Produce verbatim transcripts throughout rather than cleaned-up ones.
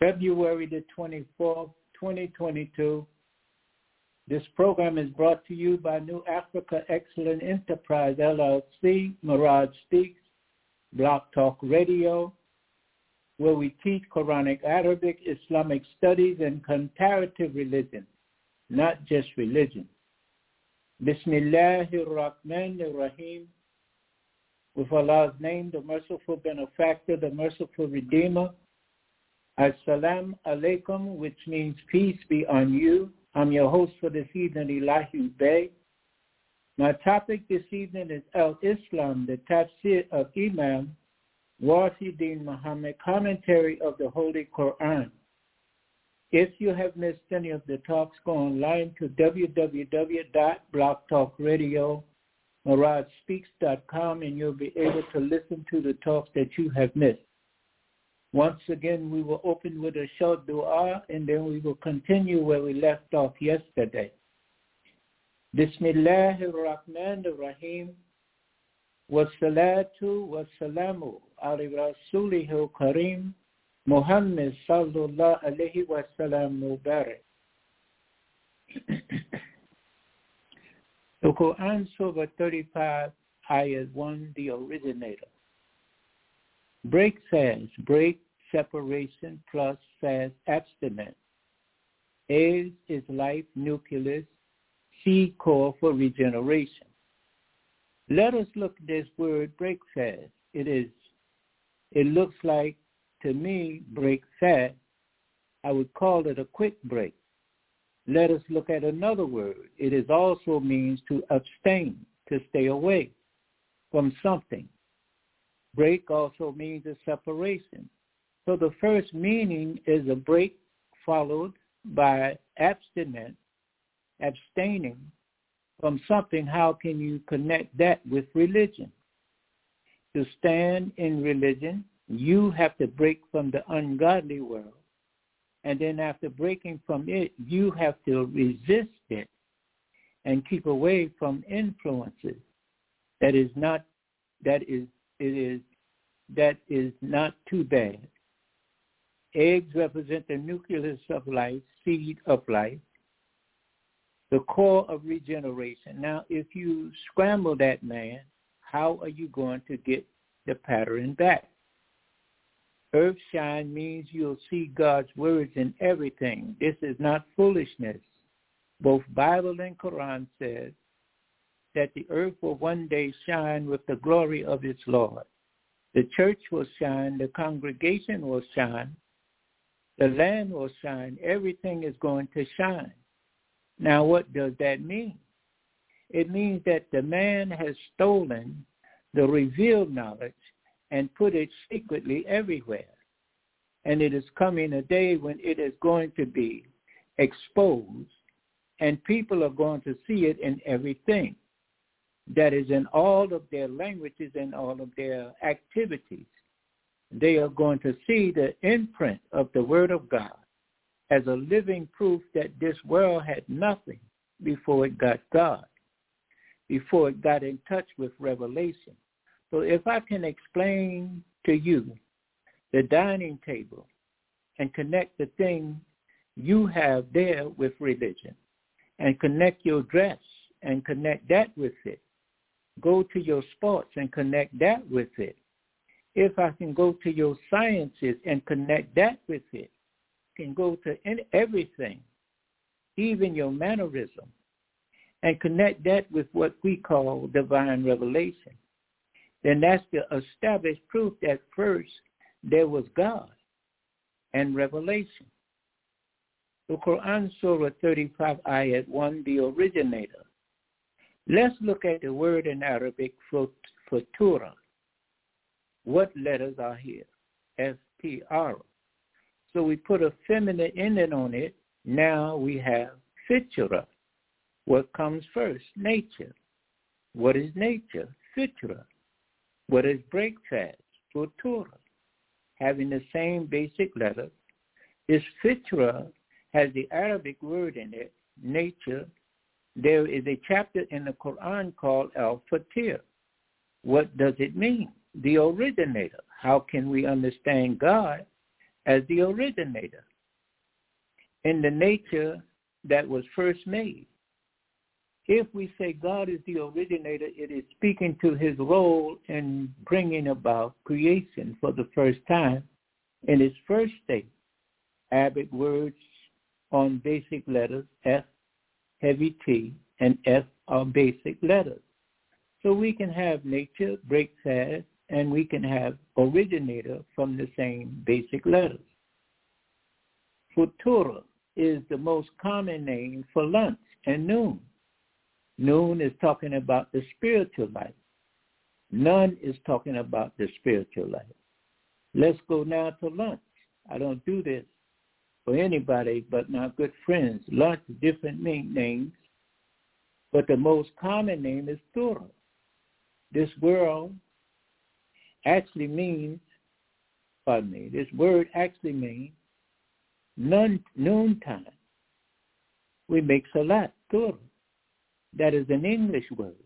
February the twenty-fourth, twenty twenty-two. This program is brought to you by New Africa Excellent Enterprise, L L C, Mirage Speaks, Blog Talk Radio, where we teach Quranic, Arabic, Islamic studies, and comparative religion, not just religion. Bismillahir Rahmanir Rahim. With Allah's name, the merciful benefactor, the merciful redeemer. As-salam alaikum, which means peace be on you. I'm your host for this evening, Elahi Bey. My topic this evening is Al-Islam, the tafsir of Imam Wahidin Muhammad, commentary of the Holy Quran. If you have missed any of the talks, go online to w w w dot blog talk radio mirage speaks dot com and you'll be able to listen to the talks that you have missed. Once again, we will open with a short dua, and then we will continue where we left off yesterday. Bismillahir Rahmanir Rahim. Wassalatu wassalamu ala rasulihil kareem Muhammad sallallahu alayhi wa sallam mubarak. The Quran Surah thirty-five, Ayah one, the originator. Break fast, break, separation, plus fast, abstinence. Eggs is life, nucleus, seed core for regeneration. Let us look at this word break fast. It is, it looks like, to me, break fast. I would call it a quick break. Let us look at another word. It is also means to abstain, to stay away from something. Break also means a separation. So the first meaning is a break followed by abstinence, abstaining from something. How can you connect that with religion? To stand in religion, you have to break from the ungodly world. And then after breaking from it, you have to resist it and keep away from influences. That is not, that is, it is, that is not too bad. Eggs represent the nucleus of life, seed of life, the core of regeneration. Now, if you scramble that man, how are you going to get the pattern back? Earth shine means you'll see God's words in everything. This is not foolishness. Both Bible and Quran says that the earth will one day shine with the glory of its Lord. The church will shine, the congregation will shine, the land will shine, everything is going to shine. Now what does that mean? It means that the man has stolen the revealed knowledge and put it secretly everywhere. And it is coming a day when it is going to be exposed, and people are going to see it in everything. That is in all of their languages and all of their activities. They are going to see the imprint of the Word of God as a living proof that this world had nothing before it got God, before it got in touch with revelation. So if I can explain to you the dining table and connect the thing you have there with religion, and connect your dress and connect that with it, go to your sports and connect that with it. If I can go to your sciences and connect that with it, can go to everything, even your mannerism, and connect that with what we call divine revelation, then that's the established proof that first there was God and revelation. The Quran Surah thirty-five, Ayat one, the originator. Let's look at the word in Arabic for futura. What letters are here? F T R. So we put a feminine ending on it. Now we have fitra. What comes first? Nature. What is nature? Fitra. What is breakfast? Futura. Having the same basic letter. This fitra has the Arabic word in it, nature. There is a chapter in the Quran called Al-Fatir. What does it mean? The originator. How can we understand God as the originator in the nature that was first made. If we say God is the originator, it is speaking to his role in bringing about creation for the first time in its first state. Arabic words on basic letters, F, heavy T, and F are basic letters. So we can have nature, break fast, and we can have originator from the same basic letters. Futura is the most common name for lunch and noon. Noon is talking about the spiritual life. None is talking about the spiritual life. Let's go now to lunch. I don't do this for anybody but my good friends. Lunch is different names, but the most common name is Thura. This world actually means, pardon me, this word actually means noon, noontime. We make salat, Thura. That is an English word.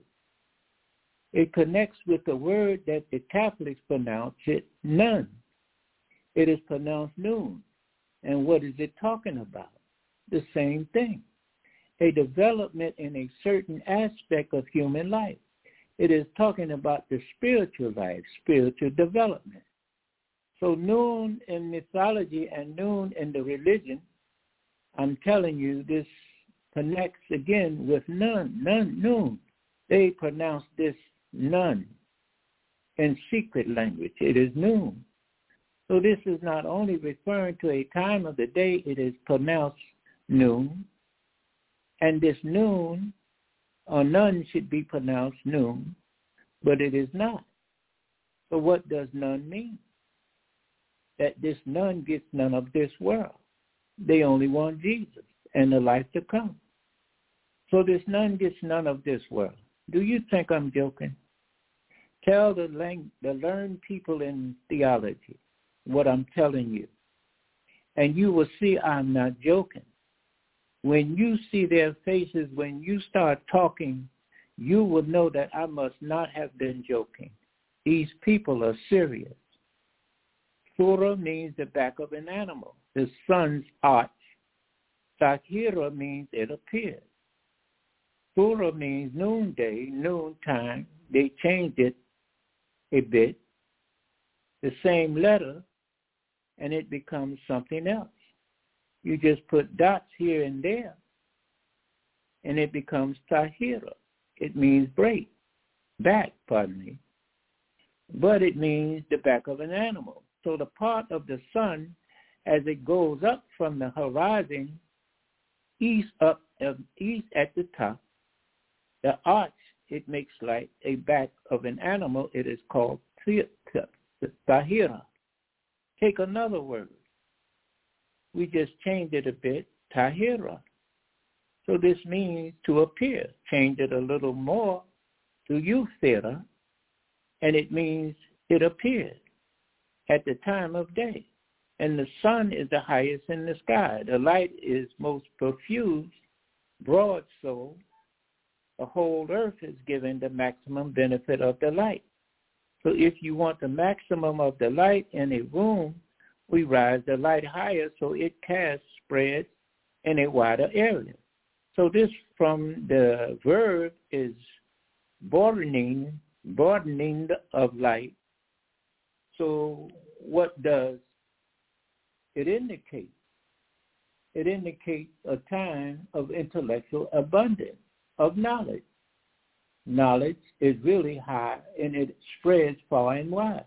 It connects with the word that the Catholics pronounce it, none. It is pronounced noon. And what is it talking about? The same thing. A development in a certain aspect of human life. It is talking about the spiritual life, spiritual development. So noon in mythology and noon in the religion, I'm telling you, this connects again with none, none, noon. They pronounce this none in secret language. It is noon. So this is not only referring to a time of the day, it is pronounced noon. And this noon, or none should be pronounced noon, but it is not. So what does none mean? That this none gets none of this world. They only want Jesus and the life to come. So this none gets none of this world. Do you think I'm joking? Tell the, lang- the learned people in theology what I'm telling you, and you will see I'm not joking. When you see their faces, when you start talking, you will know that I must not have been joking. These people are serious. Thura means the back of an animal, the sun's arch. Tahira means it appears. Thura means noonday, noontime. They changed it a bit, the same letter, and it becomes something else. You just put dots here and there, and it becomes Tahira. It means break, back, pardon me. But it means the back of an animal. So the part of the sun, as it goes up from the horizon, east up, uh, east at the top, the arch, it makes like a back of an animal. It is called Tahira. Take another word. We just changed it a bit, Tahira. So this means to appear. Change it a little more to Euthera, and it means it appeared at the time of day. And the sun is the highest in the sky. The light is most profuse, broad so the whole earth is given the maximum benefit of the light. So if you want the maximum of the light in a room, we rise the light higher so it casts, spreads in a wider area. So this from the verb is broadening, broadening of light. So what does it indicate? It indicates a time of intellectual abundance, of knowledge. Knowledge is really high and it spreads far and wide.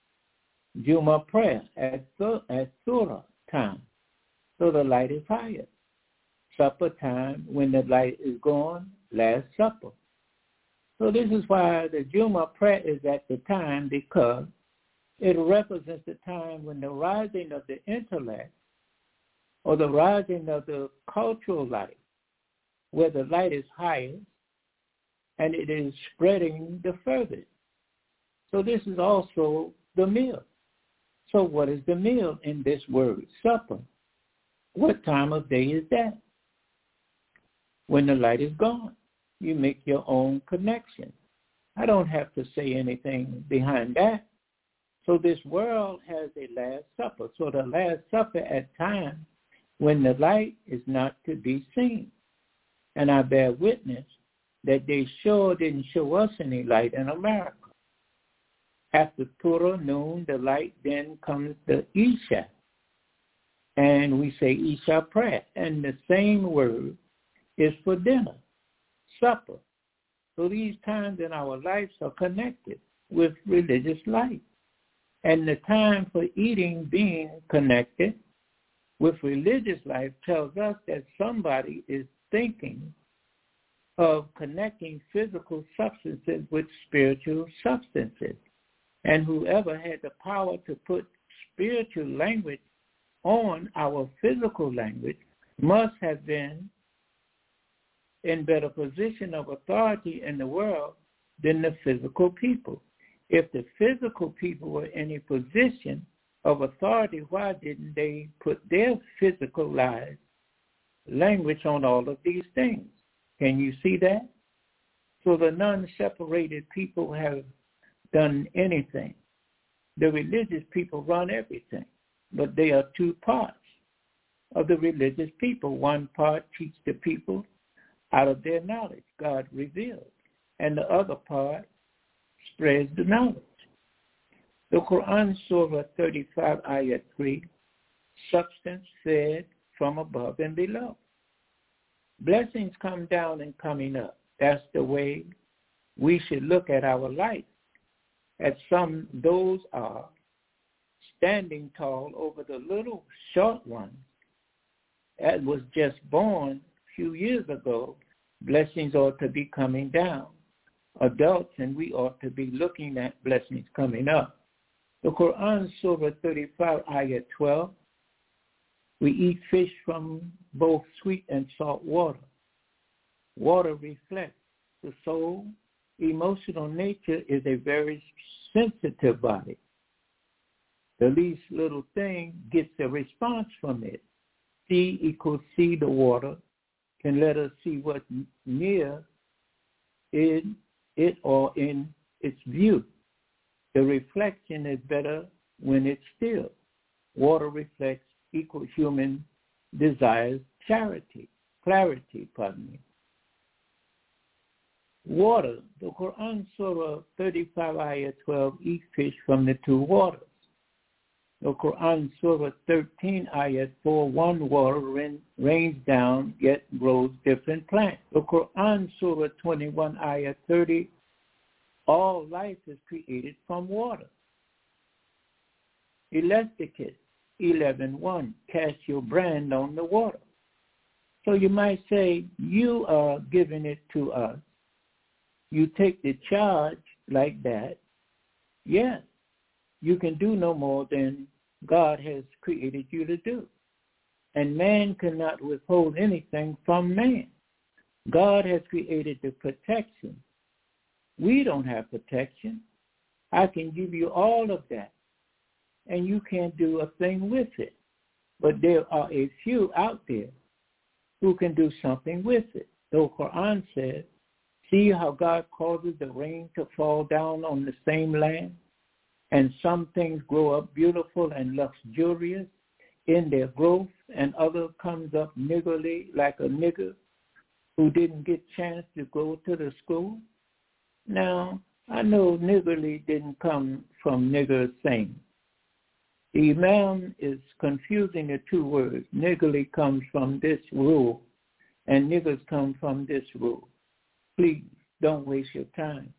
Juma prayer at, at Surah time, so the light is higher. Supper time, when the light is gone, Last Supper. So this is why the Juma prayer is at the time, because it represents the time when the rising of the intellect or the rising of the cultural light, where the light is highest and it is spreading the furthest. So this is also the meal. So what is the meal in this word, supper? What time of day is that? When the light is gone, you make your own connection. I don't have to say anything behind that. So this world has a Last Supper. So the Last Supper at times when the light is not to be seen. And I bear witness that they sure didn't show us any light in America. After Pura noon, the light then comes the Isha. And we say Isha prayer. And the same word is for dinner, supper. So these times in our lives are connected with religious life. And the time for eating being connected with religious life tells us that somebody is thinking of connecting physical substances with spiritual substances. And whoever had the power to put spiritual language on our physical language must have been in better position of authority in the world than the physical people. If the physical people were in a position of authority, why didn't they put their physicalized language on all of these things? Can you see that? So the non-separated people have done anything. The religious people run everything, but they are two parts of the religious people. One part teach the people out of their knowledge, God revealed, and the other part spreads the knowledge. The Quran, Surah thirty-five, Ayat three, substance fed from above and below. Blessings come down and coming up. That's the way we should look at our life. As some, those are standing tall over the little short one that was just born a few years ago. Blessings ought to be coming down. Adults, and we ought to be looking at blessings coming up. The Quran, Surah thirty-five, Ayat twelve, we eat fish from both sweet and salt water. Water reflects the soul. Emotional nature is a very sensitive body. The least little thing gets a response from it. See equals see the water, can let us see what's near in it or in its view. The reflection is better when it's still. Water reflects equal human desires, charity, clarity, pardon me. Water, the Quran, Surah thirty-five, Ayah twelve, eat fish from the two waters. The Quran, Surah thirteen, Ayah four, one water rain, rains down, yet grows different plants. The Quran, Surah twenty-one, Ayah thirty, all life is created from water. Electricus eleven one, cast your brand on the water. So you might say, you are giving it to us. You take the charge like that. Yes, you can do no more than God has created you to do. And man cannot withhold anything from man. God has created the protection. We don't have protection. I can give you all of that, and you can't do a thing with it. But there are a few out there who can do something with it. The Quran says, see how God causes the rain to fall down on the same land, and some things grow up beautiful and luxurious in their growth, and other comes up niggardly like a nigger who didn't get chance to go to the school. Now, I know niggardly didn't come from nigger saying. The Imam is confusing the two words. Niggardly comes from this rule, and niggers come from this rule. Please, don't waste your time.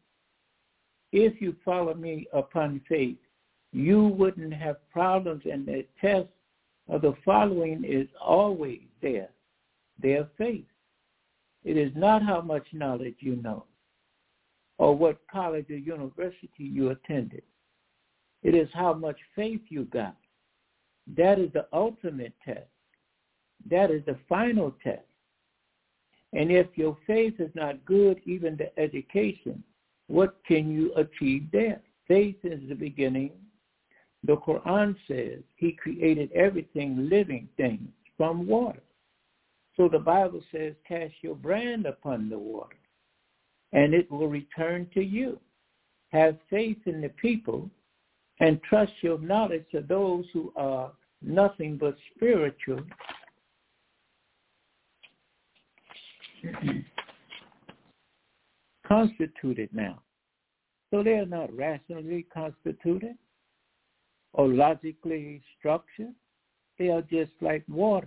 If you follow me upon faith, you wouldn't have problems, and the test of the following is always there, their faith. It is not how much knowledge you know or what college or university you attended. It is how much faith you got. That is the ultimate test. That is the final test. And if your faith is not good, even the education, what can you achieve there? Faith is the beginning. The Quran says he created everything, living things, from water. So the Bible says, cast your brand upon the water, and it will return to you. Have faith in the people and trust your knowledge to those who are nothing but spiritual, constituted now. So they are not rationally constituted or logically structured. They are just like water.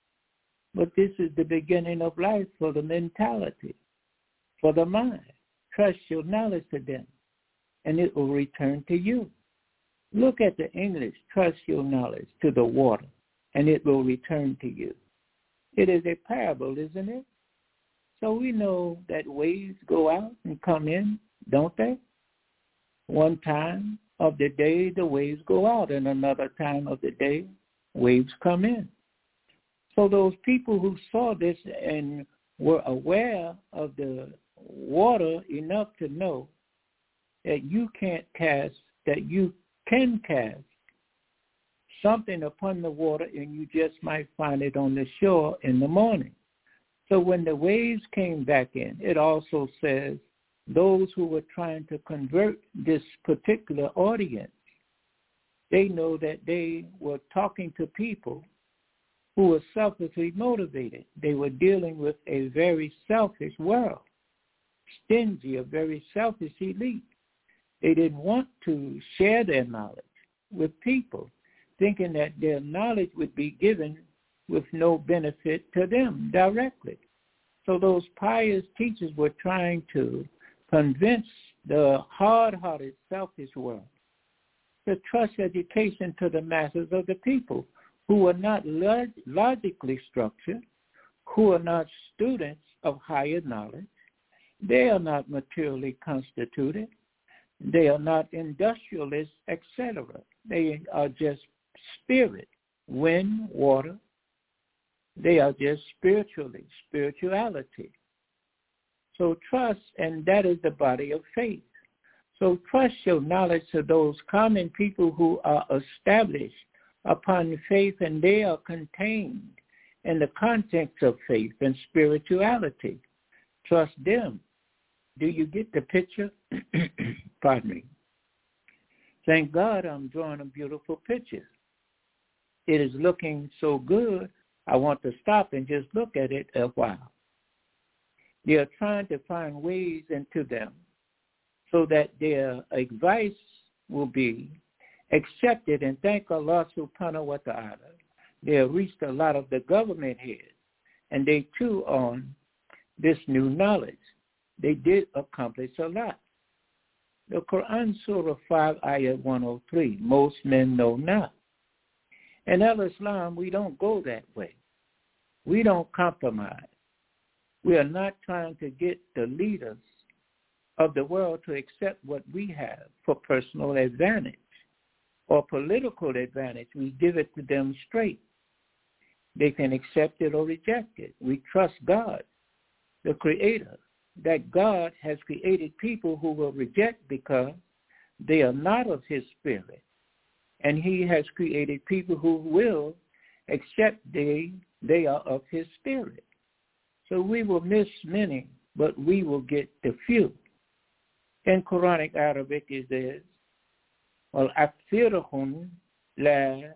But this is the beginning of life for the mentality, for the mind. Trust your knowledge to them, and it will return to you. Look at the English, trust your knowledge to the water, and it will return to you. It is a parable, isn't it? So we know that waves go out and come in, don't they? One time of the day, the waves go out, and another time of the day, waves come in. So those people who saw this and were aware of the water enough to know that you can't cast, that you can cast something upon the water and you just might find it on the shore in the morning. So when the waves came back in, it also says those who were trying to convert this particular audience, they know that they were talking to people who were selfishly motivated. They were dealing with a very selfish world, stingy, a very selfish elite. They didn't want to share their knowledge with people, thinking that their knowledge would be given with no benefit to them directly. So those pious teachers were trying to convince the hard-hearted, selfish world to trust education to the masses of the people who are not log- logically structured, who are not students of higher knowledge. They are not materially constituted. They are not industrialists, et cetera. They are just spirit, wind, water. They are just spiritually, spirituality. So trust, and that is the body of faith. So trust your knowledge to those common people who are established upon faith, and they are contained in the context of faith and spirituality. Trust them. Do you get the picture? Pardon me. Thank God I'm drawing a beautiful picture. It is looking so good, I want to stop and just look at it a while. They are trying to find ways into them so that their advice will be accepted, and thank Allah subhanahu wa ta'ala. They have reached a lot of the government heads, and they too on this new knowledge. They did accomplish a lot. The Quran, Surah five, Ayah one oh three, most men know not. In al-Islam, we don't go that way. We don't compromise. We are not trying to get the leaders of the world to accept what we have for personal advantage or political advantage. We give it to them straight. They can accept it or reject it. We trust God, the Creator, that God has created people who will reject because they are not of his spirit. And he has created people who will accept they, they are of his spirit. So we will miss many, but we will get the few. In Quranic Arabic it says, وَالْأَكْثِرُهُمْ لَا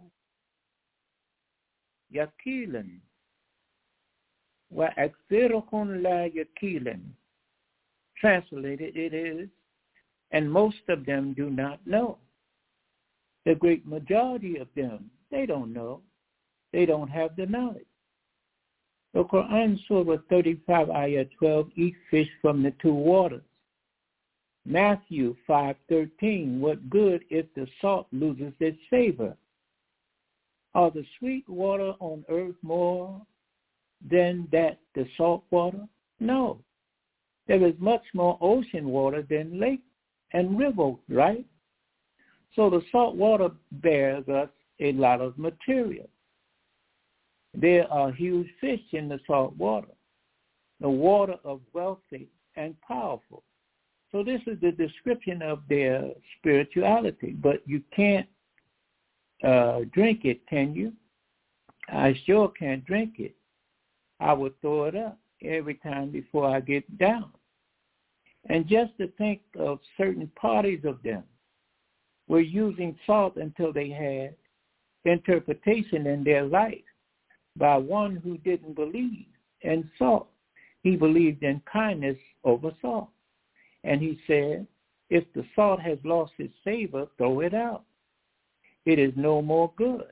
يَكِيلًا وَأَكْثِرُهُمْ لَا يَكِيلًا. Translated it is, and most of them do not know. The great majority of them, they don't know. They don't have the knowledge. The Quran, Surah thirty-five, Ayah twelve, eat fish from the two waters. Matthew five thirteen, what good if the salt loses its savor? Are the sweet water on earth more than that the salt water? No. There is much more ocean water than lake and river, right? So the salt water bears us a lot of material. There are huge fish in the salt water, the water of wealthy and powerful. So this is the description of their spirituality, but you can't uh, drink it, can you? I sure can't drink it. I would throw it up every time before I get down. And just to think of certain parties of them, were using salt until they had interpretation in their life by one who didn't believe in salt. He believed in kindness over salt. And he said, if the salt has lost its savor, throw it out. It is no more good.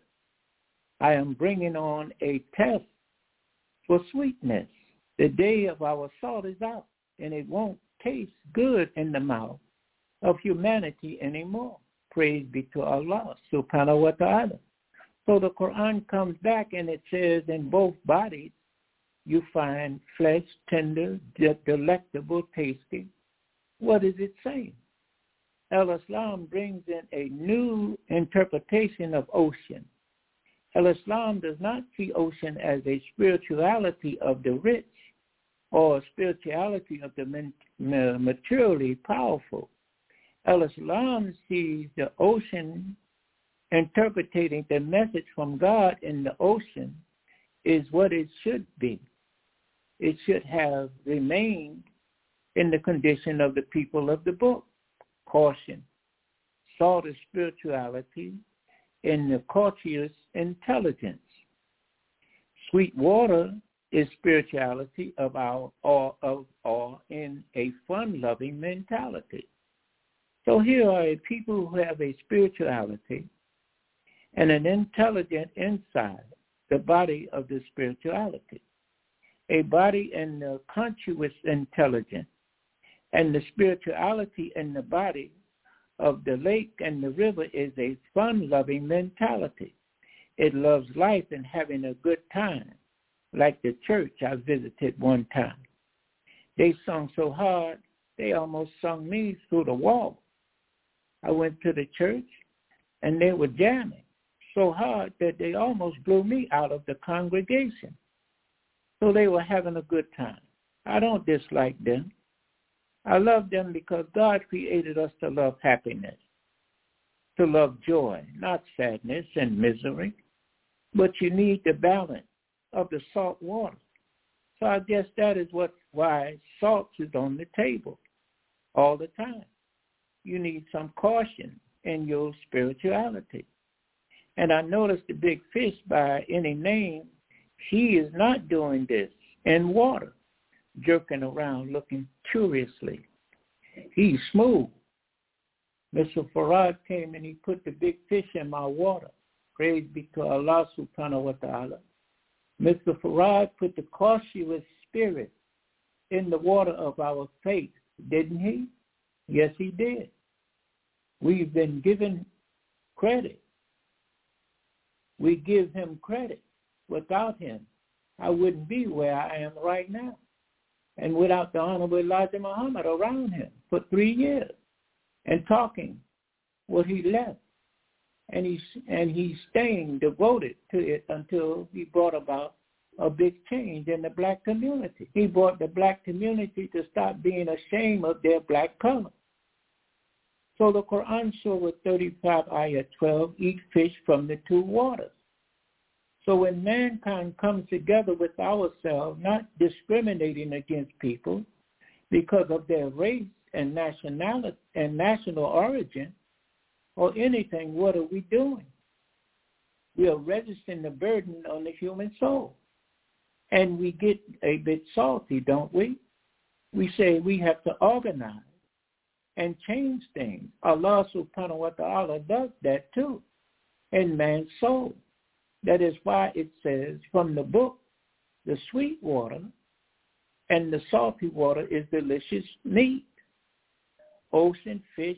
I am bringing on a test for sweetness. The day of our salt is out, and it won't taste good in the mouth of humanity anymore. Praise be to Allah, subhanahu wa ta'ala. So the Quran comes back and it says in both bodies you find flesh, tender, delectable, tasty. What is it saying? Al-Islam brings in a new interpretation of ocean. Al-Islam does not see ocean as a spirituality of the rich or a spirituality of the materially powerful. Al-Islam sees the ocean interpreting the message from God in the ocean is what it should be. It should have remained in the condition of the people of the book. Caution. Salt is spirituality in the courteous intelligence. Sweet water is spirituality of our or of or in a fun-loving mentality. So here are a people who have a spirituality and an intelligent inside the body of the spirituality, a body in the conscious intelligence, and the spirituality in the body of the lake and the river is a fun-loving mentality. It loves life and having a good time, like the church I visited one time. They sung so hard, they almost sung me through the wall. I went to the church, and they were jamming so hard that they almost blew me out of the congregation. So they were having a good time. I don't dislike them. I love them because God created us to love happiness, to love joy, not sadness and misery. But you need the balance of the salt water. So I guess that is what why salt is on the table all the time. You need some caution in your spirituality. And I noticed the big fish by any name, he is not doing this in water, jerking around looking curiously. He's smooth. Mister Farad came and he put the big fish in my water. Praise be to Allah subhanahu wa ta'ala. Mister Farad put the cautious spirit in the water of our faith, didn't he? Yes, he did. We've been given credit. We give him credit. Without him, I wouldn't be where I am right now. And without the Honorable Elijah Muhammad around him for three years and talking what he left. And he's, and he's staying devoted to it until he brought about a big change in the black community. He brought the black community to stop being ashamed of their black color. So the Quran Surah thirty-five, Ayah twelve, eat fish from the two waters. So when mankind comes together with ourselves, not discriminating against people because of their race and nationality and national origin or anything, what are we doing? We are registering the burden on the human soul. And we get a bit salty, don't we? We say we have to organize and change things. Allah subhanahu wa ta'ala does that too in man's soul. That is why it says from the book, the sweet water and the salty water is delicious meat. Ocean fish,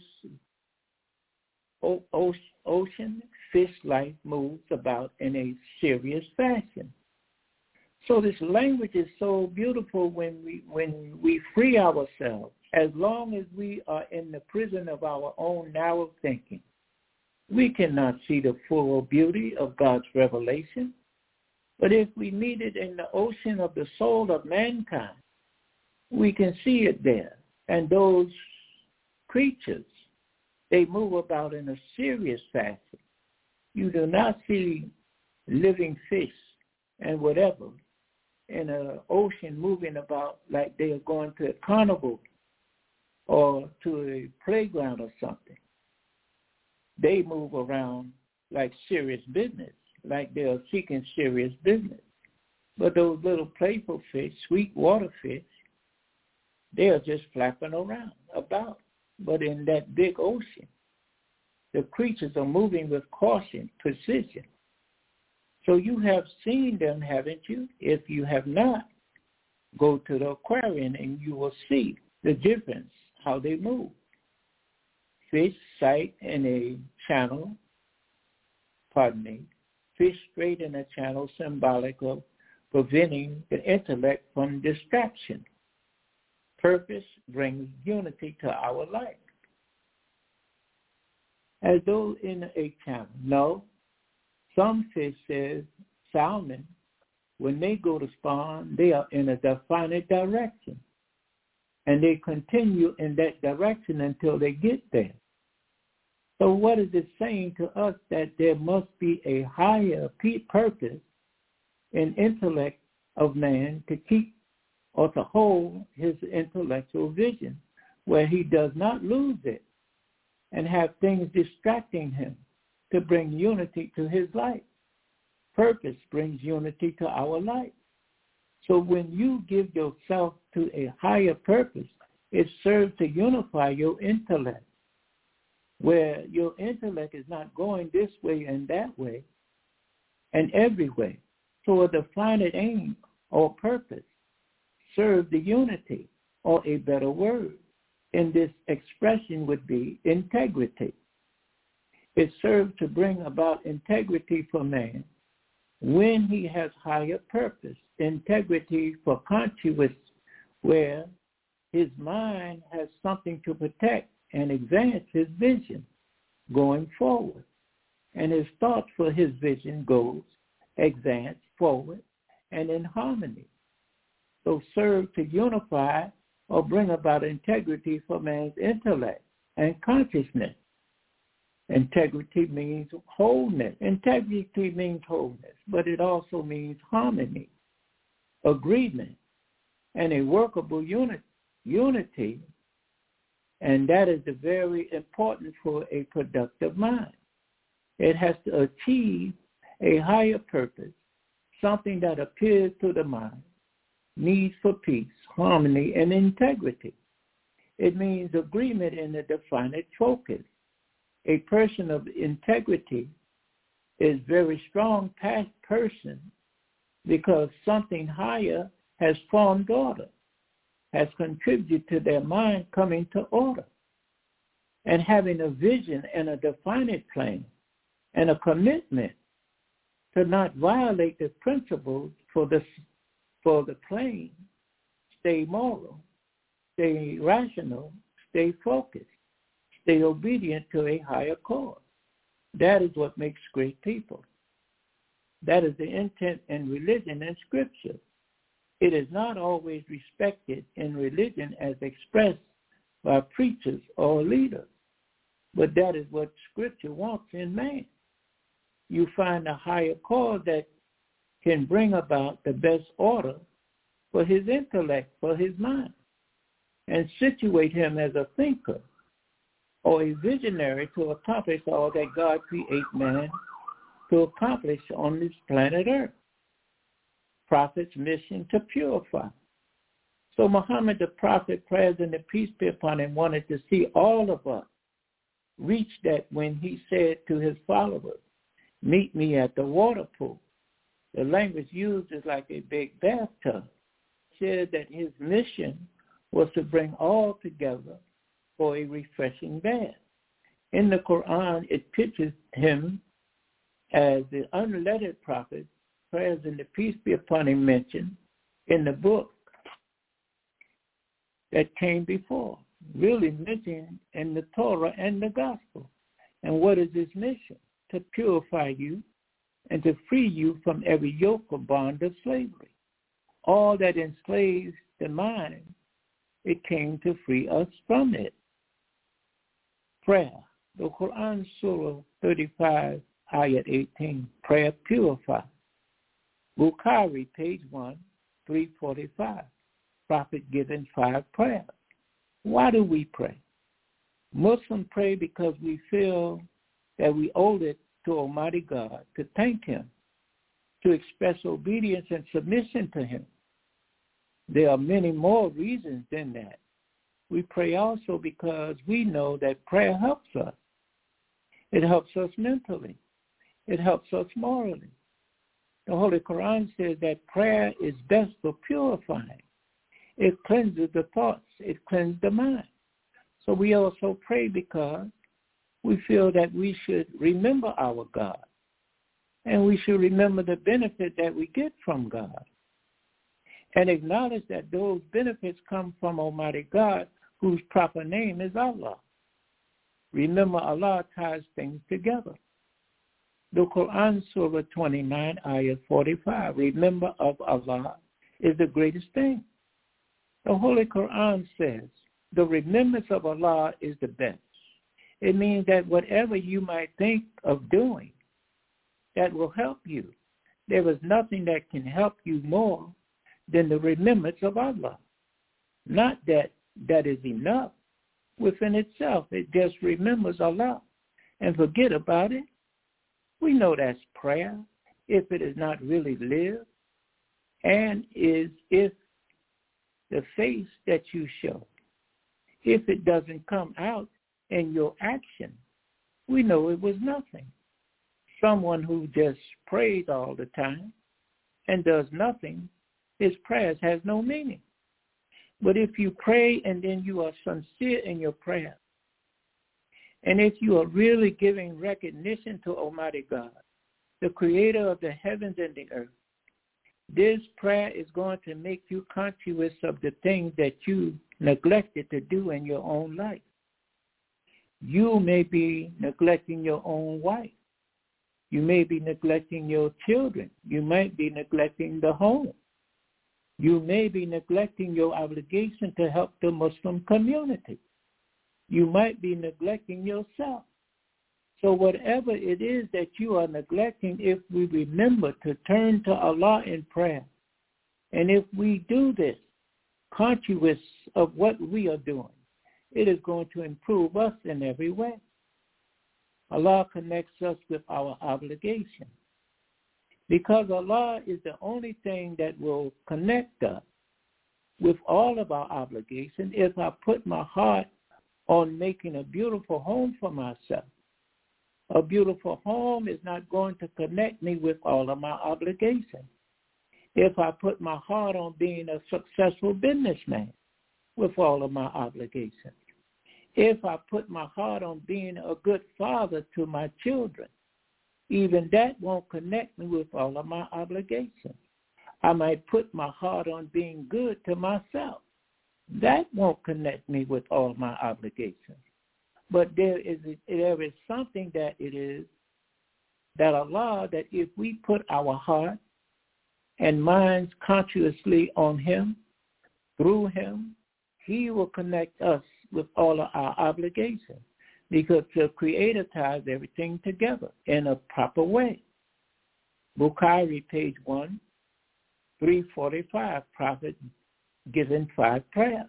o- ocean fish life moves about in a serious fashion. So this language is so beautiful when we when we free ourselves, as long as we are in the prison of our own narrow thinking. We cannot see the full beauty of God's revelation. But if we meet it in the ocean of the soul of mankind, we can see it there. And those creatures, they move about in a serious fashion. You do not see living fish and whatever in an ocean moving about like they are going to a carnival or to a playground or something. they move around like serious business, like they're seeking serious business. But those little playful fish, sweet water fish, they are just flapping around about. But in that big ocean, the creatures are moving with caution, precision. So you have seen them, haven't you? If you have not, go to the aquarium and you will see the difference, how they move. Fish sight in a channel, pardon me, fish straight in a channel symbolic of preventing the intellect from distraction. Purpose brings unity to our life. As though in a channel. No, some fish says salmon, when they go to spawn, they are in a definite direction. And they continue in that direction until they get there. So what is it saying to us? That there must be a higher purpose in intellect of man to keep or to hold his intellectual vision, where he does not lose it and have things distracting him to bring unity to his life. Purpose brings unity to our life. So when you give yourself to a higher purpose, it serves to unify your intellect, where your intellect is not going this way and that way and every way. So a defined aim or purpose serves the unity, or a better word in this expression would be integrity. It serves to bring about integrity for man when he has higher purpose, integrity for conscious, where his mind has something to protect and advance his vision going forward. And his thought for his vision goes, advance forward and in harmony. So serve to unify or bring about integrity for man's intellect and consciousness. Integrity means wholeness. Integrity means wholeness, but it also means harmony, agreement, and a workable unit, unity. And that is very important for a productive mind. It has to achieve a higher purpose, something that appeals to the mind, needs for peace, harmony, and integrity. It means agreement in a definite focus. A person of integrity is very strong past person because something higher has formed order, has contributed to their mind coming to order, and having a vision and a definite plan and a commitment to not violate the principles for the for the plane, stay moral, stay rational, stay focused, stay obedient to a higher cause. That is what makes great people. That is the intent in religion and scripture. It is not always respected in religion as expressed by preachers or leaders, but that is what scripture wants in man. You find a higher cause that can bring about the best order for his intellect, for his mind, and situate him as a thinker or a visionary to accomplish all that God created man to accomplish on this planet Earth. Prophet's mission to purify. So Muhammad the prophet, praise and the peace be upon him, wanted to see all of us reach that when he said to his followers, meet me at the water pool. The language used is like a big bathtub. Said that his mission was to bring all together for a refreshing bath. In the Quran, it pictures him as the unlettered prophet, prayers and the peace be upon him, mentioned in the book that came before, really mentioned in the Torah and the gospel. And what is his mission? To purify you and to free you from every yoke or bond of slavery. All that enslaves the mind, it came to free us from it. Prayer. The Quran, Surah thirty-five, Ayat eighteen. Prayer purifies. Bukhari, page one, three forty-five. Prophet given five prayers. Why do we pray? Muslims pray because we feel that we owe it to Almighty God to thank him, to express obedience and submission to him. There are many more reasons than that. We pray also because we know that prayer helps us. It helps us mentally. It helps us morally. The Holy Quran says that prayer is best for purifying. It cleanses the thoughts. It cleanses the mind. So we also pray because we feel that we should remember our God. And we should remember the benefit that we get from God. And acknowledge that those benefits come from Almighty God, whose proper name is Allah. Remember, Allah ties things together. The Quran, Surah twenty-nine, Ayah forty-five, remember of Allah is the greatest thing. The Holy Quran says, the remembrance of Allah is the best. It means that whatever you might think of doing, that will help you. There is nothing that can help you more than the remembrance of Allah. Not that that is enough within itself. It just remembers Allah and forget about it. We know that's prayer if it is not really lived, and is if the face that you show, if it doesn't come out in your action, we know it was nothing. Someone who just prays all the time and does nothing, his prayers has no meaning. But if you pray and then you are sincere in your prayer, and if you are really giving recognition to Almighty God, the creator of the heavens and the earth, this prayer is going to make you conscious of the things that you neglected to do in your own life. You may be neglecting your own wife. You may be neglecting your children. You might be neglecting the home. You may be neglecting your obligation to help the Muslim community. You might be neglecting yourself. So whatever it is that you are neglecting, if we remember to turn to Allah in prayer, and if we do this, conscious of what we are doing, it is going to improve us in every way. Allah connects us with our obligation. Because Allah is the only thing that will connect us with all of our obligations. If I put my heart on making a beautiful home for myself, a beautiful home is not going to connect me with all of my obligations. If I put my heart on being a successful businessman with all of my obligations, if I put my heart on being a good father to my children, even that won't connect me with all of my obligations. I might put my heart on being good to myself. That won't connect me with all my obligations. But there is there is something that it is that Allah, that if we put our heart and minds consciously on him, through him, he will connect us with all of our obligations. Because the Creator ties everything together in a proper way. Bukhari, page one, three forty-five, Prophet given five prayers.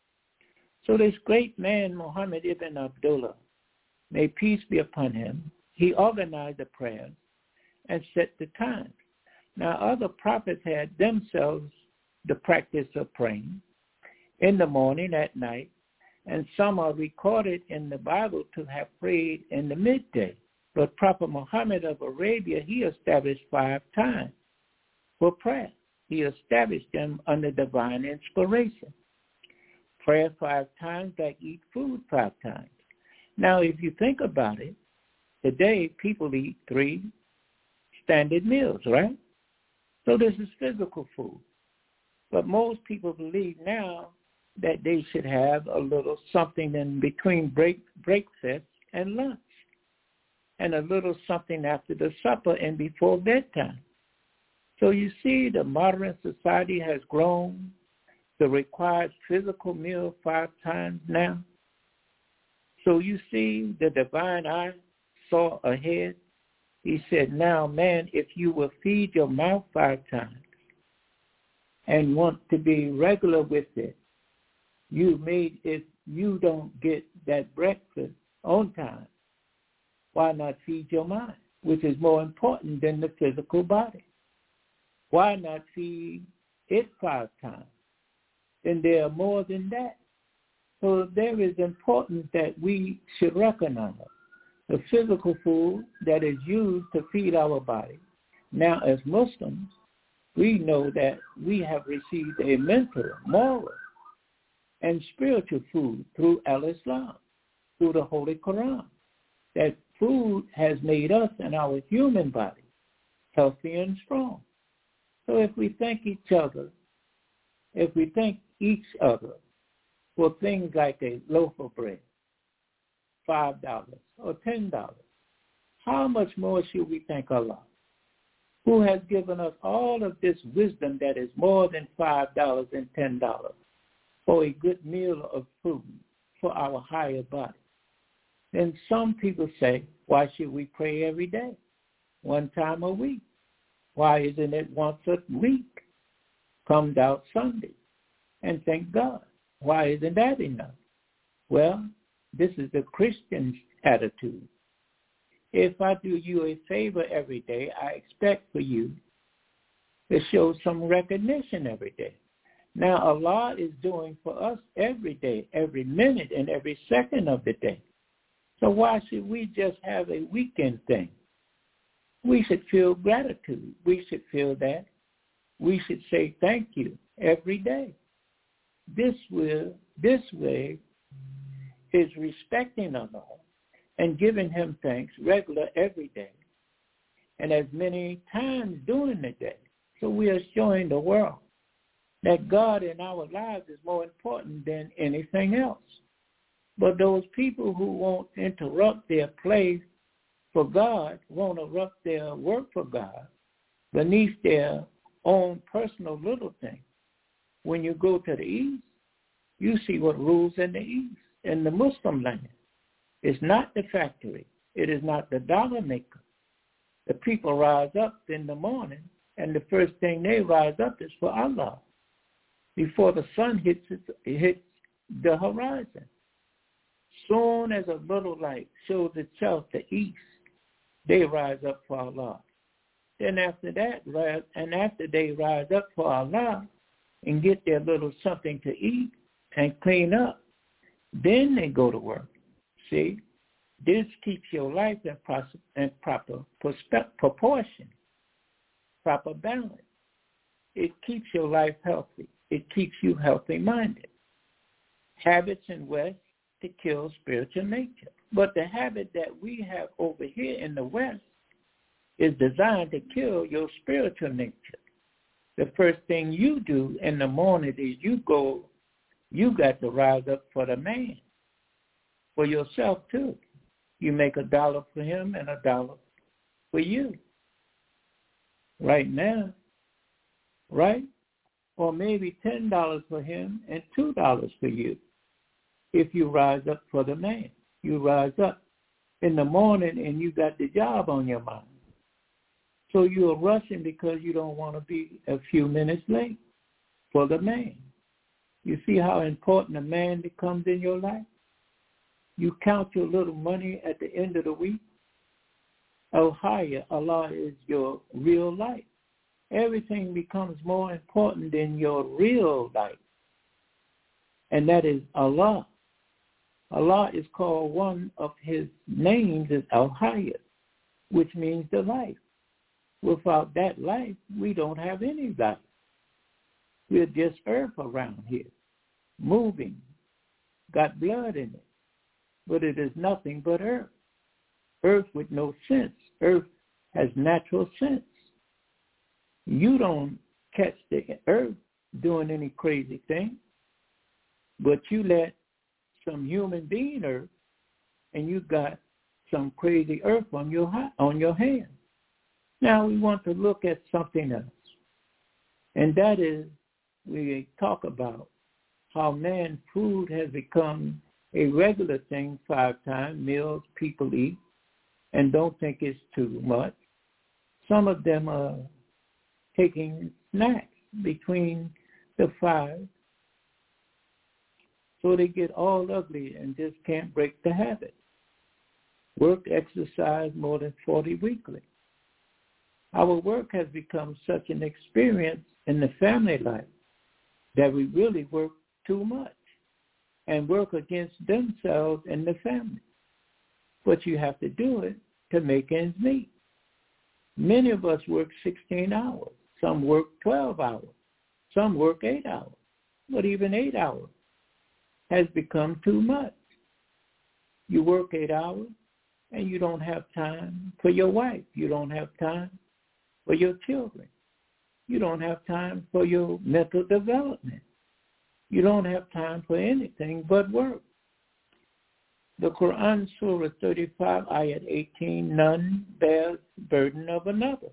So this great man, Muhammad ibn Abdullah, may peace be upon him, he organized the prayers and set the times. Now other prophets had themselves the practice of praying in the morning, at night, and some are recorded in the Bible to have prayed in the midday. But Prophet Muhammad of Arabia, he established five times for prayer. He established them under divine inspiration. Prayer five times, like eat food five times. Now, if you think about it, today people eat three standard meals, right? So this is physical food. But most people believe now that they should have a little something in between break, breakfast and lunch, and a little something after the supper and before bedtime. So you see, the modern society has grown the required physical meal five times now. So you see, the divine eye saw ahead. He said, now, man, if you will feed your mouth five times and want to be regular with it, you made, if you don't get that breakfast on time, Why not feed your mind, which is more important than the physical body? Why not feed it five times? And there are more than that. So there is important that we should recognize the physical food that is used to feed our body. Now, as Muslims, we know that we have received a mental, moral, and spiritual food through Al-Islam, through the Holy Quran. That food has made us and our human body healthy and strong. So if we thank each other, if we thank each other for things like a loaf of bread, five dollars or ten dollars, how much more should we thank Allah, who has given us all of this wisdom that is more than five dollars and ten dollars for a good meal of food for our higher body? Then some people say, why should we pray every day, one time a week? Why isn't it once a week? Comes out Sunday, and thank God. Why isn't that enough? Well, this is the Christian's attitude. If I do you a favor every day, I expect for you to show some recognition every day. Now, Allah is doing for us every day, every minute, and every second of the day. So why should we just have a weekend thing? We should feel gratitude. We should feel that. We should say thank you every day. This will, this way is respecting Allah and giving him thanks regular every day and as many times during the day. So we are showing the world that God in our lives is more important than anything else. But those people who won't interrupt their play for God, won't interrupt their work for God beneath their own personal little thing. When you go to the East, you see what rules in the East, in the Muslim land. It's not the factory. It is not the dollar maker. The people rise up in the morning, and the first thing they rise up is for Allah before the sun hits, it, it hits the horizon. Soon as a little light shows itself to east, they rise up for Allah. Then after that, and after they rise up for Allah and get their little something to eat and clean up, then they go to work. See, this keeps your life in, pros- in proper perspe- proportion, proper balance. It keeps your life healthy. It keeps you healthy-minded. Habits in West to kill spiritual nature. But the habit that we have over here in the West is designed to kill your spiritual nature. The first thing you do in the morning is you go, you got to rise up for the man, for yourself too. You make a dollar for him and a dollar for you. Right now, right? Or maybe ten dollars for him and two dollars for you. If you rise up for the man, you rise up in the morning and you got the job on your mind. So you're rushing because you don't want to be a few minutes late for the man. You see how important a man becomes in your life? You count your little money at the end of the week. Oh, higher, Allah is your real life. Everything becomes more important than your real life. And that is Allah. Allah is called, one of his names is Al-Hayat, which means the life. Without that life, we don't have any life. We're just earth around here, moving, got blood in it, but it is nothing but earth. Earth with no sense. Earth has natural sense. You don't catch the earth doing any crazy thing, but you let some human being earth, and you got some crazy earth on your on your hand. Now we want to look at something else, and that is we talk about how man food has become a regular thing. Five times meals people eat and don't think it's too much. Some of them are taking snacks between the five, so they get all ugly and just can't break the habit. Work, exercise more than forty weekly. Our work has become such an experience in the family life that we really work too much and work against themselves and the family. But you have to do it to make ends meet. Many of us work sixteen hours. Some work twelve hours. Some work eight hours. But even eight hours has become too much. You work eight hours and you don't have time for your wife. You don't have time for your children. You don't have time for your mental development. You don't have time for anything but work. The Quran, Surah thirty-five, Ayat eighteen, none bears burden of another.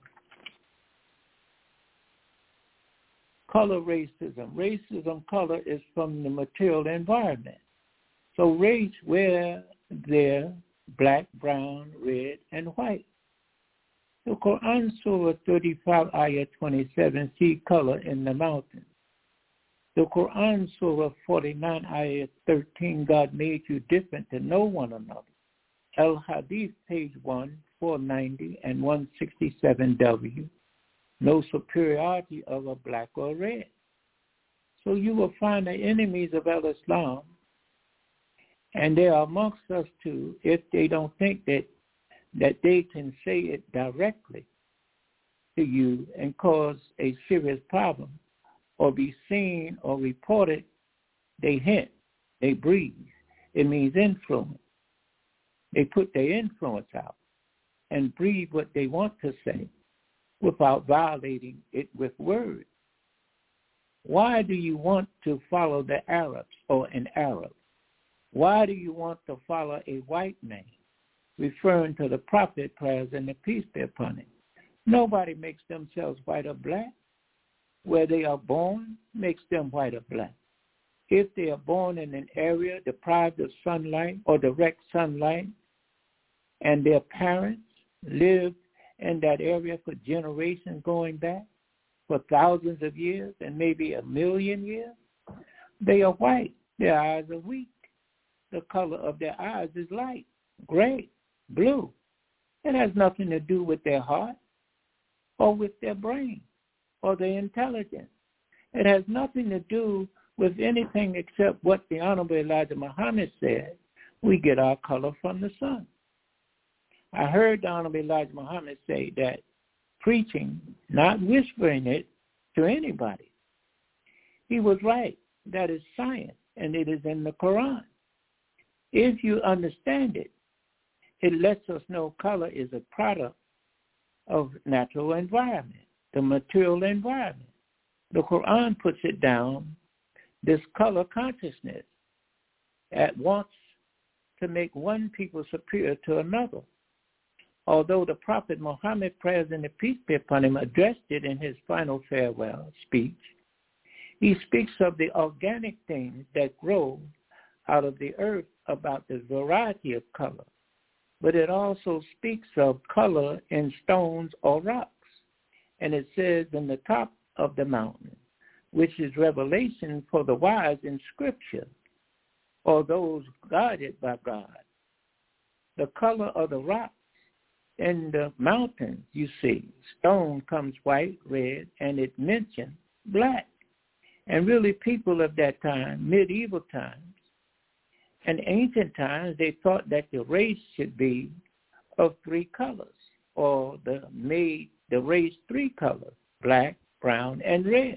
Color racism. Racism color is from the material environment. So race, where they're black, brown, red, and white. The Quran, Surah thirty-five, Ayat twenty-seven, see color in the mountains. The Quran, Surah forty-nine, Ayat thirteen, God made you different to know one another. Al-Hadith, page one, four ninety and one sixty-seven W. No superiority of a black or red. So you will find the enemies of Al-Islam, and they are amongst us too, if they don't think that, that they can say it directly to you and cause a serious problem, or be seen or reported, they hint, they breathe. It means influence. They put their influence out and breathe what they want to say without violating it with words. Why do you want to follow the Arabs or an Arab? Why do you want to follow a white man? Referring to the Prophet, prayers and the peace be upon him. Nobody makes themselves white or black. Where they are born makes them white or black. If they are born in an area deprived of sunlight or direct sunlight, and their parents lived in that area for generations going back, for thousands of years and maybe a million years, they are white. Their eyes are weak. The color of their eyes is light, gray, blue. It has nothing to do with their heart or with their brain or their intelligence. It has nothing to do with anything except what the Honorable Elijah Muhammad said, we get our color from the sun. I heard the Honorable Elijah Muhammad say that preaching, not whispering it to anybody. He was right. That is science, and it is in the Quran. If you understand it, it lets us know color is a product of natural environment, the material environment. The Quran puts it down, this color consciousness at wants to make one people superior to another. Although the Prophet Muhammad, prayers and the peace be upon him, addressed it in his final farewell speech, he speaks of the organic things that grow out of the earth about the variety of color. But it also speaks of color in stones or rocks. And it says in the top of the mountain, which is revelation for the wise in Scripture, or those guided by God. The color of the rocks in the mountains, you see, stone comes white, red, and it mentions black. And really people of that time, medieval times, and ancient times, they thought that the race should be of three colors, or the made the race three colors, black, brown, and red.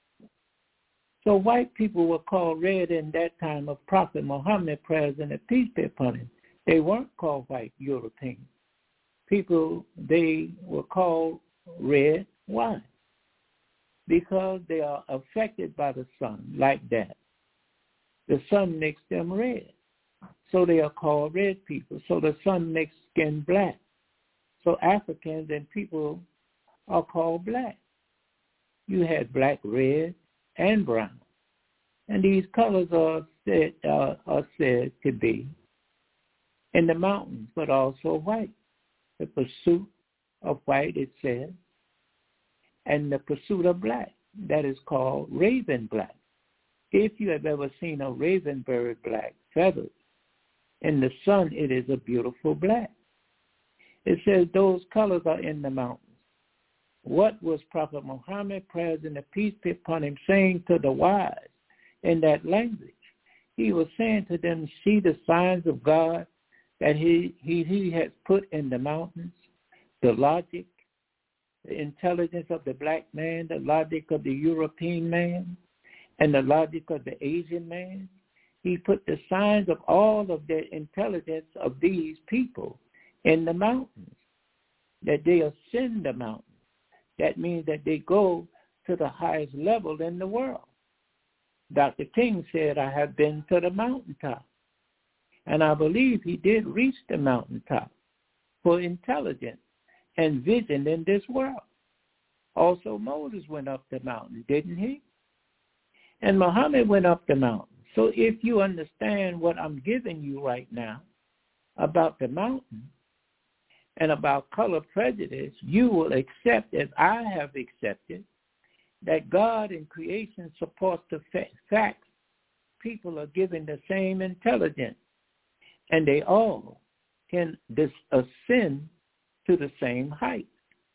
So white people were called red in that time of Prophet Muhammad, prayers and the peace be upon him. They weren't called white Europeans. People, they were called red. Why? Because they are affected by the sun like that. The sun makes them red. So they are called red people. So the sun makes skin black. So Africans and people are called black. You had black, red, and brown. And these colors are said, uh, are said to be in the mountains, but also white. The pursuit of white, it says, and the pursuit of black, that is called raven black. If you have ever seen a raven bird black feathers, In the sun, it is a beautiful black. It says those colors are in the mountains. What was Prophet Muhammad, praise and peace be upon him, saying to the wise in that language? He was saying to them, see the signs of God that he, he, he has put in the mountains, the logic, the intelligence of the black man, the logic of the European man, and the logic of the Asian man. He put the signs of all of the intelligence of these people in the mountains, that they ascend the mountains. That means that they go to the highest level in the world. Doctor King said, I have been to the mountaintop. And I believe he did reach the mountaintop for intelligence and vision in this world. Also, Moses went up the mountain, didn't he? And Muhammad went up the mountain. So if you understand what I'm giving you right now about the mountain and about color prejudice, you will accept, as I have accepted, that God in creation supports the facts. People are given the same intelligence, and they all can dis- ascend to the same height.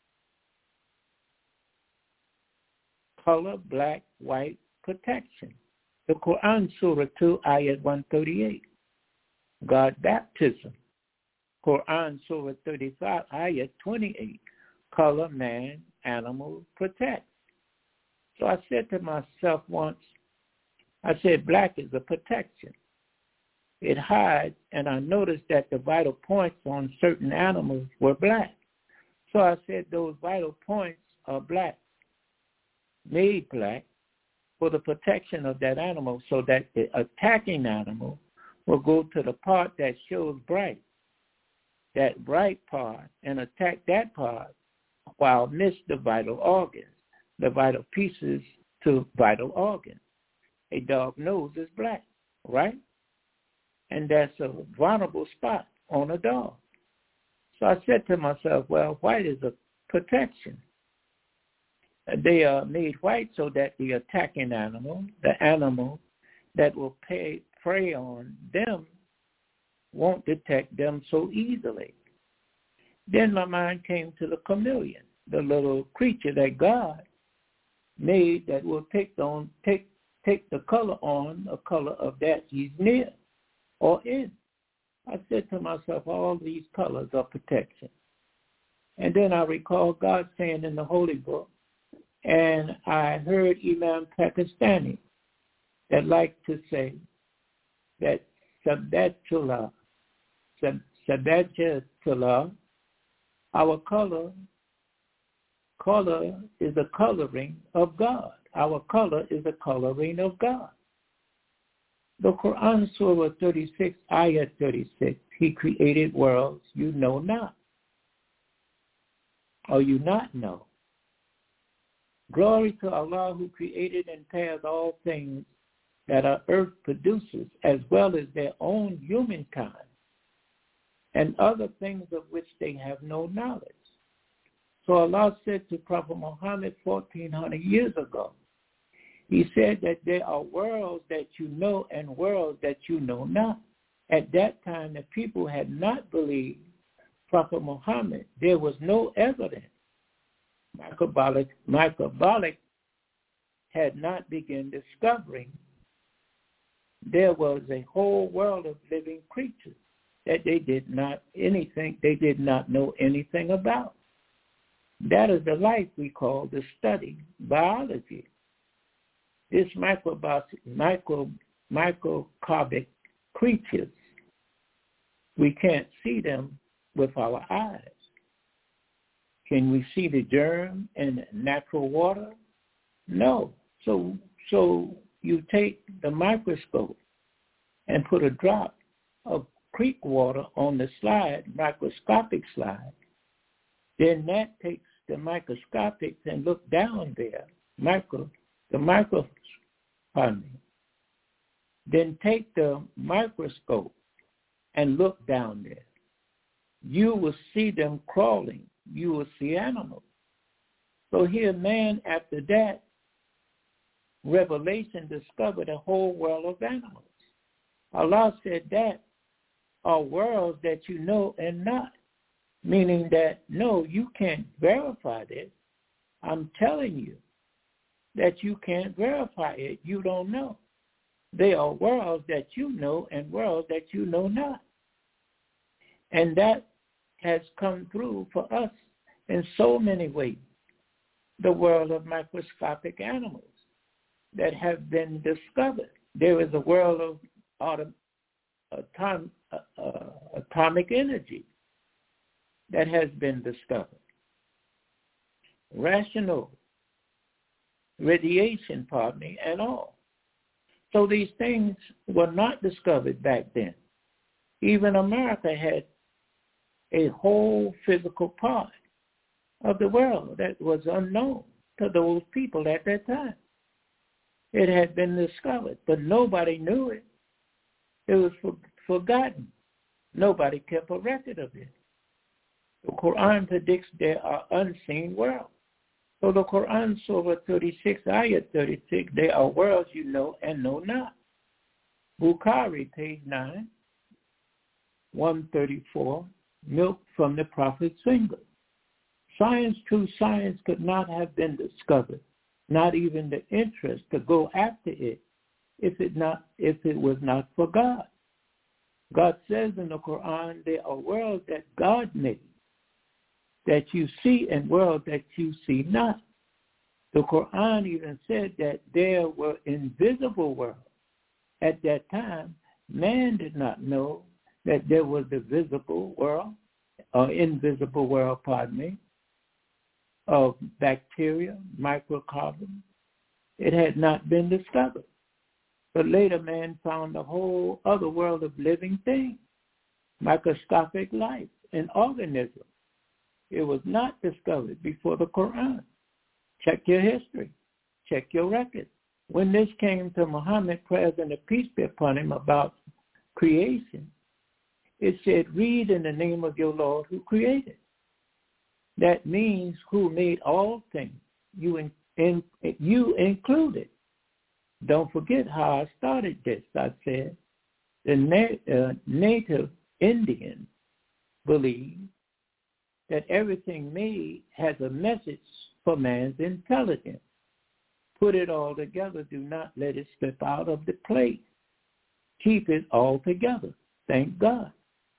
Color, black, white, protection. The Quran, Surah two, Ayat one thirty-eight. God, baptism. Quran, Surah thirty-five, Ayat twenty-eight. Color, man, animal, protect. So I said to myself once, I said, black is a protection. It hides, and I noticed that the vital points on certain animals were black. So I said those vital points are black, made black, for the protection of that animal, so that the attacking animal will go to the part that shows bright, that bright part, and attack that part while miss the vital organs, the vital pieces to vital organs. A dog nose is black, right? And that's a vulnerable spot on a dog. So I said to myself, well, white is a protection. They are made white so that the attacking animal, the animal that will pay, prey on them, won't detect them so easily. Then my mind came to the chameleon, the little creature that God made that will take on take take the color on, a color of that he's near or in. I said to myself, all these colors are protection. And then I recall God saying in the Holy Book, and I heard Imam Pakistani that liked to say that Sabbatullah, Sabbatullah, our color, color is a coloring of God. Our color is a coloring of God. The Quran, Surah thirty-six, Ayat thirty-six, he created worlds you know not, or you not know. Glory to Allah who created and pairs all things that our earth produces, as well as their own humankind, and other things of which they have no knowledge. So Allah said to Prophet Muhammad fourteen hundred years ago, he said that there are worlds that you know and worlds that you know not. At that time, the people had not believed Prophet Muhammad. There was no evidence. Microbolic, microbolic had not begun discovering there was a whole world of living creatures that they did not anything, they did not know anything about. That is the life we call the study biology. This microbiologic, micro, microscopic creatures, we can't see them with our eyes. Can we see the germ in natural water? No. So, so you take the microscope and put a drop of creek water on the slide, microscopic slide. Then that takes the microscopic and look down there, micro, the micro, pardon me. Then take the microscope and look down there. You will see them crawling. You will see animals. So here, man, after that, Revelation discovered a whole world of animals. Allah said that are worlds that you know and not, meaning that, no, you can't verify this. I'm telling you that you can't verify it. You don't know. They are worlds that you know and worlds that you know not. And that has come through for us in so many ways. The world of microscopic animals that have been discovered. There is a world of autom- atom- uh, uh, atomic energy that has been discovered. Rational radiation, pardon me, and all. So these things were not discovered back then. Even America had a whole physical part of the world that was unknown to those people at that time. It had been discovered, but nobody knew it. It was for, forgotten. Nobody kept a record of it. The Quran predicts there are unseen worlds. So the Quran, Surah thirty-six, Ayat thirty-six, there are worlds you know and know not. Bukhari, page nine, one thirty-four, milk from the prophet's finger. Science, true science, could not have been discovered, not even the interest to go after it, if it not if it was not for God. God says in the Quran, there are worlds that God made, that you see, and worlds that you see not. The Quran even said that there were invisible worlds. At that time, man did not know that there was a visible world, or invisible world, pardon me, of bacteria, microcarbon. It had not been discovered. But later man found a whole other world of living things, microscopic life, and organisms. It was not discovered before the Quran. Check your history. Check your record. When this came to Muhammad, praise and peace be upon him, about creation, it said, read in the name of your Lord who created. That means who made all things, you, in, in, you included. Don't forget how I started this. I said the na- uh, native Indians believe that everything made has a message for man's intelligence. Put it all together. Do not let it slip out of the plate. Keep it all together. Thank God.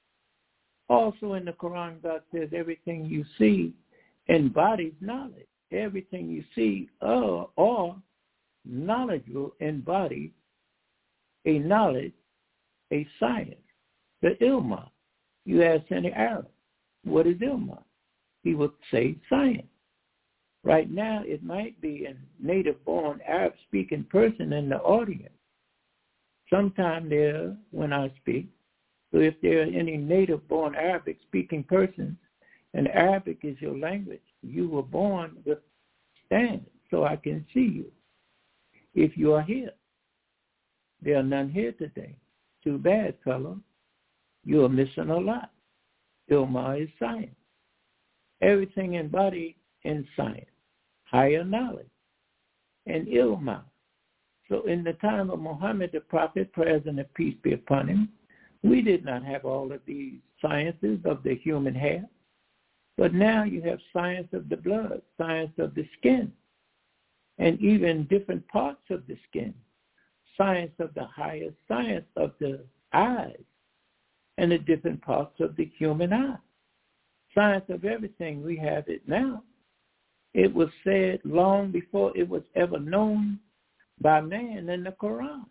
Also in the Quran, God says everything you see embodies knowledge. Everything you see or, or knowledge will embody a knowledge, a science, the ilma. You ask any Arab, what is ilma? He would say science. Right now, it might be a native-born Arab-speaking person in the audience. Sometime there, when I speak, so if there are any native-born Arabic-speaking persons, and Arabic is your language, you were born with stand, so I can see you. If you are here, there are none here today. Too bad, fellow. You are missing a lot. Ilma is science. Everything embodied in science, higher knowledge, and Ilma. So in the time of Muhammad, the prophet, praise and peace be upon him, we did not have all of these sciences of the human hair. But now you have science of the blood, science of the skin, and even different parts of the skin, science of the highest science of the eyes, and the different parts of the human eye. Science of everything, we have it now. It was said long before it was ever known by man in the Quran.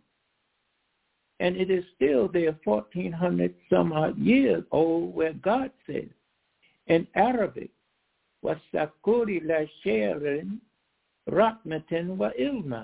And it is still there fourteen hundred some odd years old, where God says in Arabic, وَسَّكُرِ لَا شَيْرٍ رَحْمَةٍ وَإِلْمًا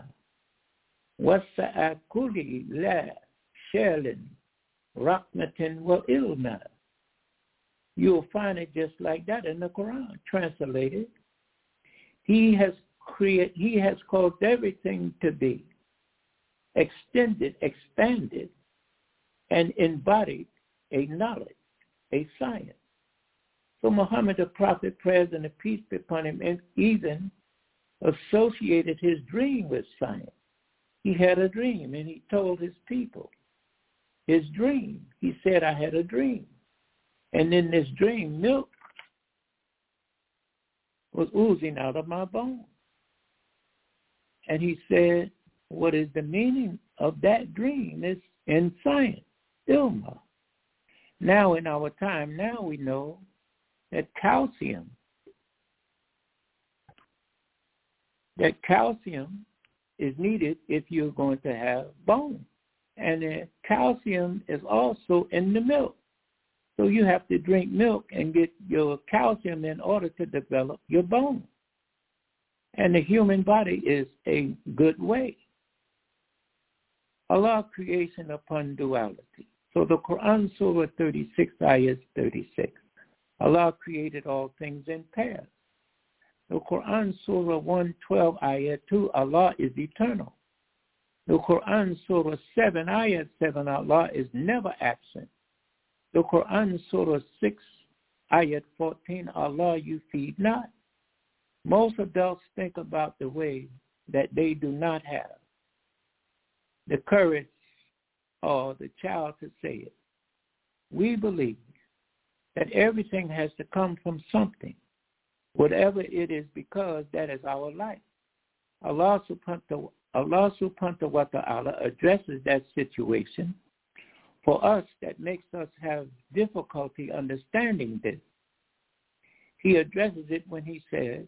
وَسَّأَكُلِ لَا شَيْرٍ رَحْمَةٍ وَإِلْمًا. You'll find it just like that in the Quran, translated. He has created, he has caused everything to be extended, expanded, and embodied a knowledge, a science. So Muhammad, the prophet, praise and the peace be upon him, and even associated his dream with science. He had a dream, and he told his people his dream. He said, I had a dream. And in this dream, milk was oozing out of my bones. And he said, what is the meaning of that dream? It's in science, Ilma. Now in our time, now we know that calcium, that calcium is needed if you're going to have bone. And the calcium is also in the milk. So you have to drink milk and get your calcium in order to develop your bone. And the human body is a good way. Allah creation upon duality. So the Quran Surah thirty-six, ayah thirty-six. Allah created all things in pairs. The Quran Surah one twelve, ayah two, Allah is eternal. The Quran Surah seven, ayah seven, Allah is never absent. The Quran Surah six, ayah fourteen, Allah you feed not. Most adults think about the way that they do not have the courage or the child to say it. We believe that everything has to come from something, whatever it is, because that is our life. Allah subhanahu Allah subhanahu wa ta'ala addresses that situation for us that makes us have difficulty understanding this. He addresses it when he says,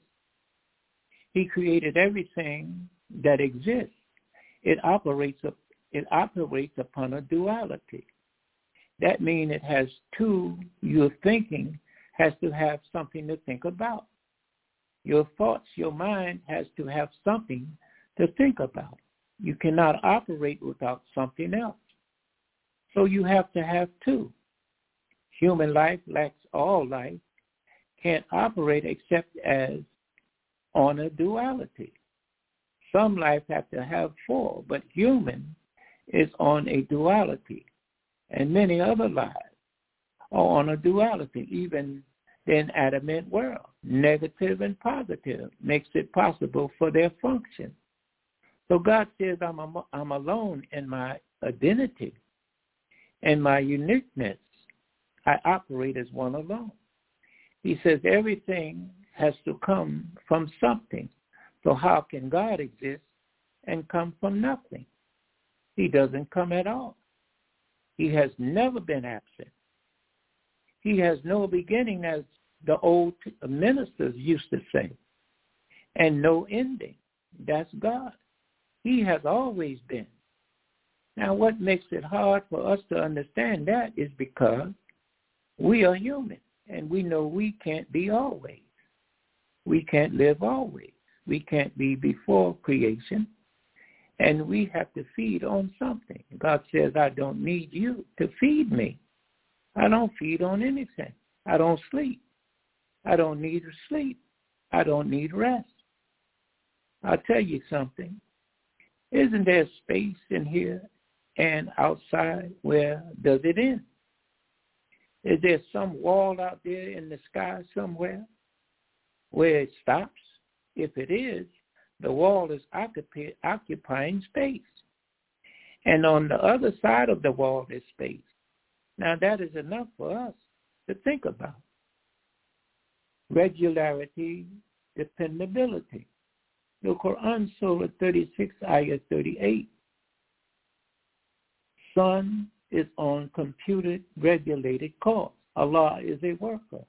he created everything that exists. It operates it operates upon a duality. That means it has two, your thinking has to have something to think about. Your thoughts, your mind has to have something to think about. You cannot operate without something else. So you have to have two. Human life lacks all life, can't operate except as on a duality. Some life have to have four, but human is on a duality. And many other lives are on a duality, even the inanimate world. Negative and positive makes it possible for their function. So God says, I'm, a, I'm alone in my identity and my uniqueness. I operate as one alone. He says everything has to come from something. So how can God exist and come from nothing? He doesn't come at all. He has never been absent. He has no beginning, as the old ministers used to say, and no ending. That's God. He has always been. Now, what makes it hard for us to understand that is because we are human, and we know we can't be always. We can't live always. We can't be before creation, and we have to feed on something. God says, I don't need you to feed me. I don't feed on anything. I don't sleep. I don't need to sleep. I don't need rest. I'll tell you something. Isn't there space in here and outside? Where does it end? Is there some wall out there in the sky somewhere where it stops? If it is, the wall is occupi- occupying space. And on the other side of the wall is space. Now that is enough for us to think about. Regularity, dependability. The Quran Surah thirty-six, ayah thirty-eight. Sun is on computed regulated course. Allah is a worker.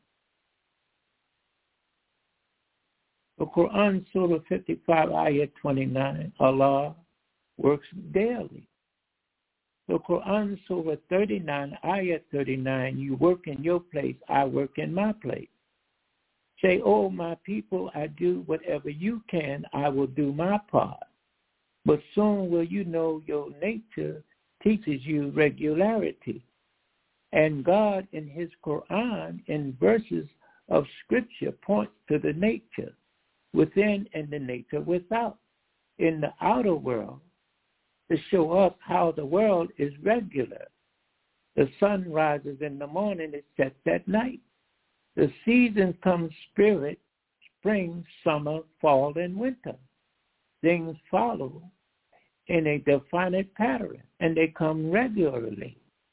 The Quran Surah fifty-five, ayah twenty-nine. Allah works daily. The Quran Surah thirty-nine, ayah thirty-nine. You work in your place, I work in my place. Say, oh, my people, I do whatever you can, I will do my part. But soon will you know your nature teaches you regularity. And God in his Quran, in verses of scripture, points to the nature within and the nature without, in the outer world, to show us how the world is regular. The sun rises in the morning, it sets at night. The seasons come spirit, spring, summer, fall, and winter. Things follow in a definite pattern, and they come regularly.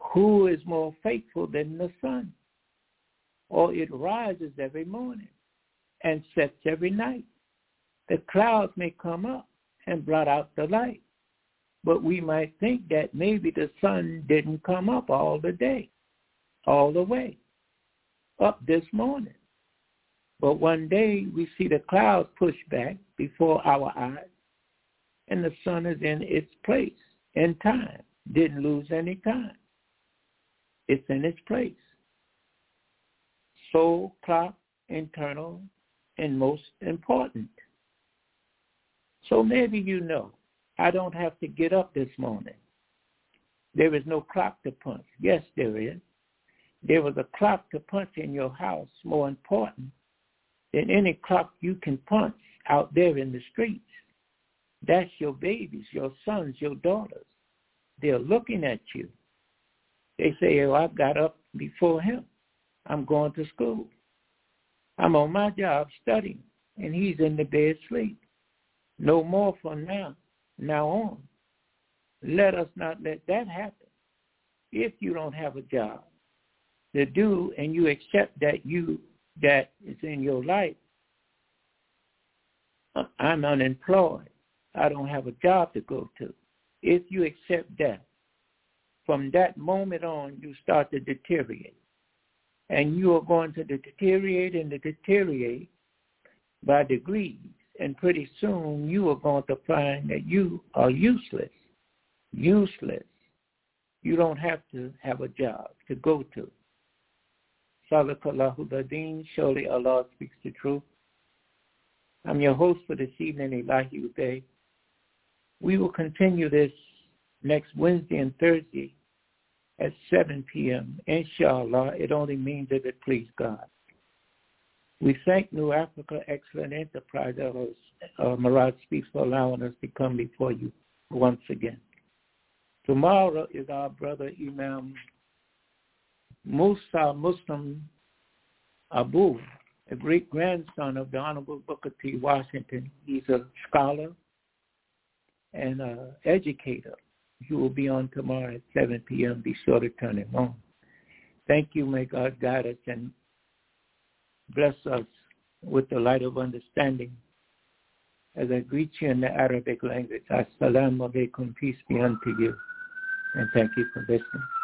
Who is more faithful than the sun? Or it rises every morning and sets every night. The clouds may come up and blot out the light, but we might think that maybe the sun didn't come up all the day, all the way, up this morning. But one day we see the clouds push back before our eyes, and the sun is in its place in time, didn't lose any time. It's in its place. Soul clock, internal, and most important. So maybe you know, I don't have to get up this morning. There is no clock to punch. Yes, there is. There was a clock to punch in your house more important than any clock you can punch out there in the streets. That's your babies, your sons, your daughters. They're looking at you. They say, oh, I got up before him. I'm going to school. I'm on my job studying, and he's in the bed asleep. No more from now, now on. Let us not let that happen. If you don't have a job to do and you accept that you that is in your life, I'm unemployed. I don't have a job to go to. If you accept that, from that moment on, you start to deteriorate. And you are going to deteriorate and deteriorate by degrees. And pretty soon you are going to find that you are useless. Useless. You don't have to have a job to go to. Salakallahu Badeen, surely Allah speaks the truth. I'm your host for this evening, Elahi Ubay. We will continue this next Wednesday and Thursday at seven p.m. Inshallah, it only means if it please God. We thank New Africa Excellent Enterprise, uh, Marad Speaks, for allowing us to come before you once again. Tomorrow is our brother Imam Musa Muslim Abu, a great grandson of the Honorable Booker T. Washington. He's a scholar and an educator. He will be on tomorrow at seven p.m. Be sure to turn him on. Thank you. May God guide us and bless us with the light of understanding. As I greet you in the Arabic language, Assalamu alaikum, peace be unto you. And thank you for listening.